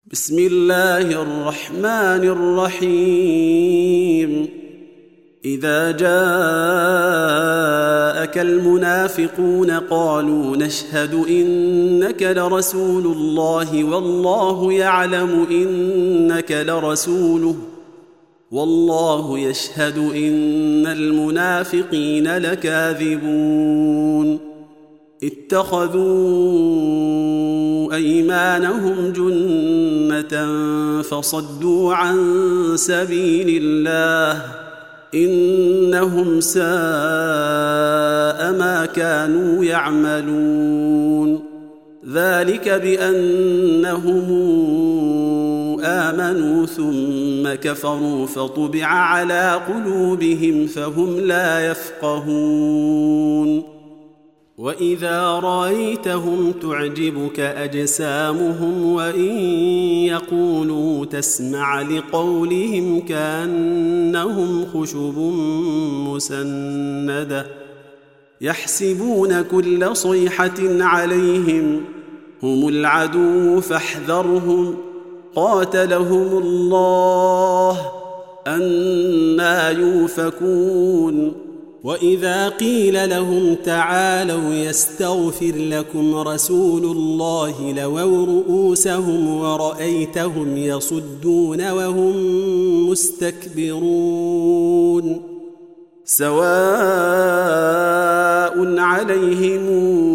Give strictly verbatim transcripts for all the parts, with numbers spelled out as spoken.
بسم الله الرحمن الرحيم إذا جاءك المنافقون قالوا نشهد إنك لرسول الله والله يعلم إنك لرسوله والله يشهد إن المنافقين لكاذبون اتخذوا أيمانهم جنة فصدوا عن سبيل الله إنهم ساء ما كانوا يعملون ذلك بأنهم آمنوا ثم كفروا فطبع على قلوبهم فهم لا يفقهون وإذا رأيتهم تعجبك أجسامهم وإن يقولوا تسمع لقولهم كأنهم خشب مسندة يحسبون كل صيحة عليهم هم العدو فاحذرهم قاتلهم الله أنى يؤفكون وإذا قيل لهم تعالوا يستغفر لكم رسول الله لووا رؤوسهم ورأيتهم يصدون وهم مستكبرون سواء عليهم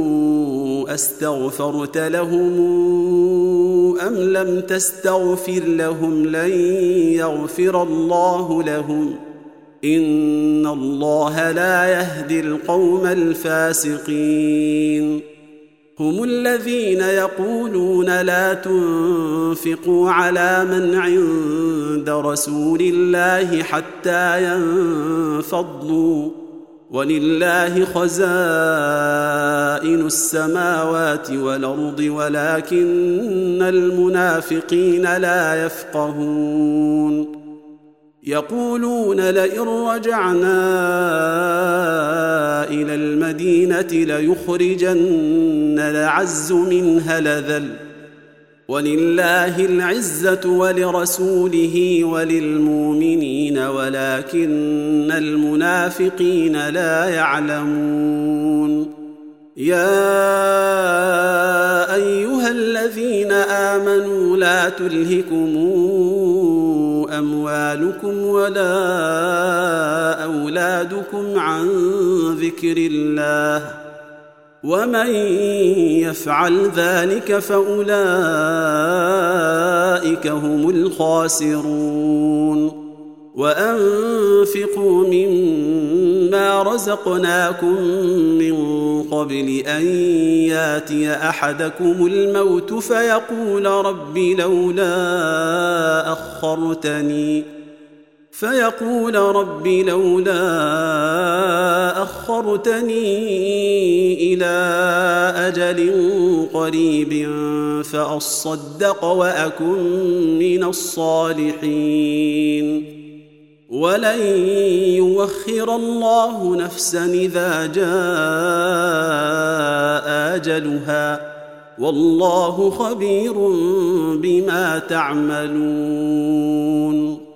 أستغفرت لهم أم لم تستغفر لهم لن يغفر الله لهم إن الله لا يهدي القوم الفاسقين هم الذين يقولون لا تنفقوا على من عند رسول الله حتى ينفضوا ولله خزائن السماوات والأرض ولكن المنافقين لا يفقهون يقولون لئن رجعنا إلى المدينة ليخرجن الأعز منها الأذل ولله العزة ولرسوله وللمؤمنين ولكن المنافقين لا يعلمون يا أيها الذين آمنوا لا تلهكم أموالكم ولا أولادكم عن ذكر الله ومن يفعل ذلك فأولئك هم الخاسرون وأنفقوا مما رزقناكم من قبل أن ياتي أحدكم الموت فيقول رب لولا أخرتني فيقول رب لولا أخرتني إلى أجل قريب فأصدق وأكن من الصالحين ولن يؤخر الله نفسا إذا جاء أجلها والله خبير بما تعملون